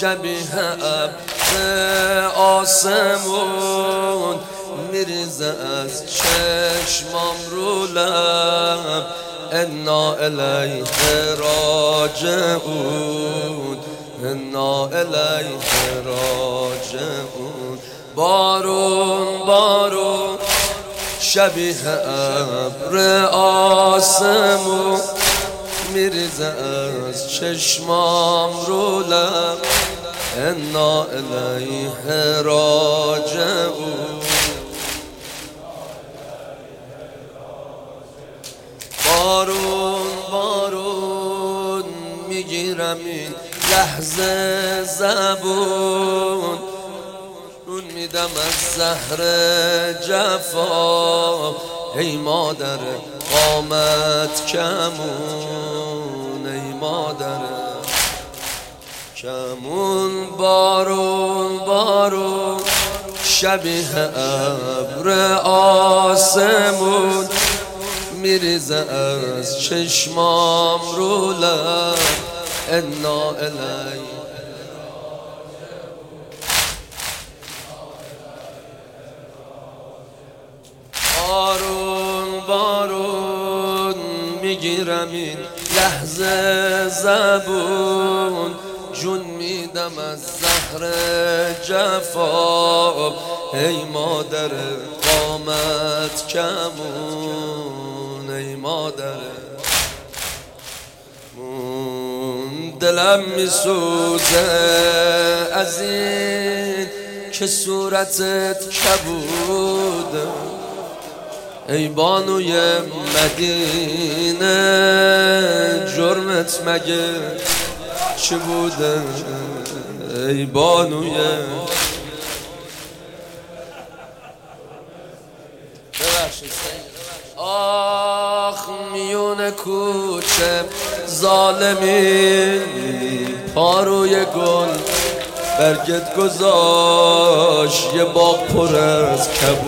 شبیه ابر آسمون میریزه از چشمام رو لب انا الیه راجعون انا الیه راجعون بارون بارون شبیه ابر آسمون میریزه از چشمام رو لب انا الیه راجعون بارون بارون میگیرم این لحظه زبون رون میدم از زهر جفا ای مادر قامت کمون ای مادر کمون بارون بارون شبیه ابر آسمون میریزه از چشمام رو لب انا الیه بارون بارون میگیرم این لحظه زبون جون میدم از زهر جفا ای مادر قامت کمون ای مادر دلم میسوزه از این که صورتت کبوده ای بانوی مدینه جرمت مگه چه بوده ای بانوی آخ میون کوچه ظالمی پاروی گل برگت گذاشت یه باغ پر از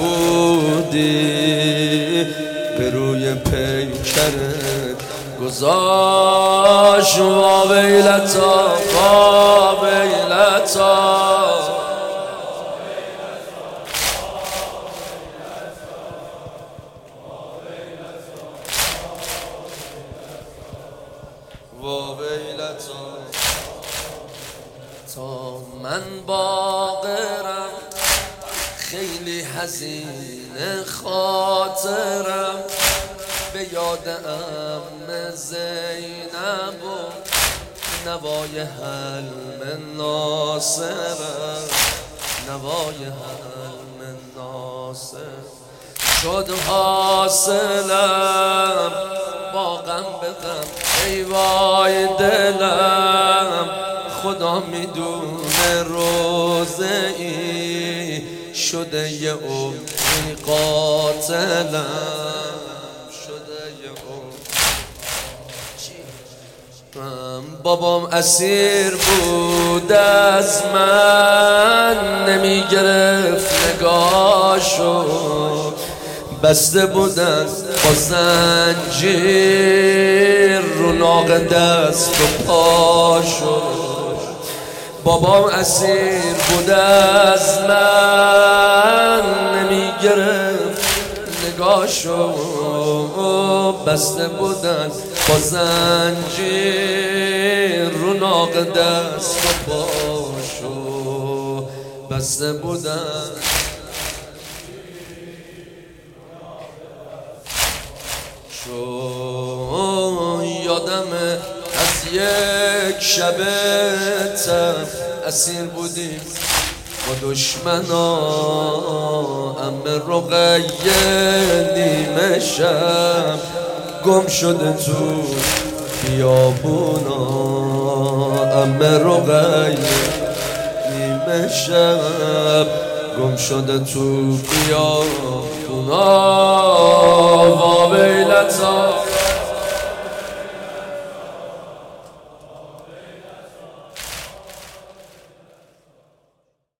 کبودی به روی پیکرت گذاشت وا ویلتا وا ویلتا وا ویلتا تا من باقرم خیلی حزین خاطرم به یاد ام زینب و نوای حلم ناصرم نوای حلم ناصر شد حاصلم با غم به غم ای وای دلم خدا میدونه روزه ای شده یه عمری قاتلم شده یه عمری بابام اسیر بود از من نمیگرفت نگاهشو بسته بودن با زنجیر رو ناق دست و پاشو بابام اسیر بود از من نمیگرفت نگاهشو بسته بودن با زنجیر رو ناق دست و پاشو بسته بودن یادمه از یک شب تب اسیر بودیم با دشمنا عمه رقیه نیمه شب گم شده تو بیابونا عمه رقیه نیمه شب گم شده تو بیابونا وا ویلتا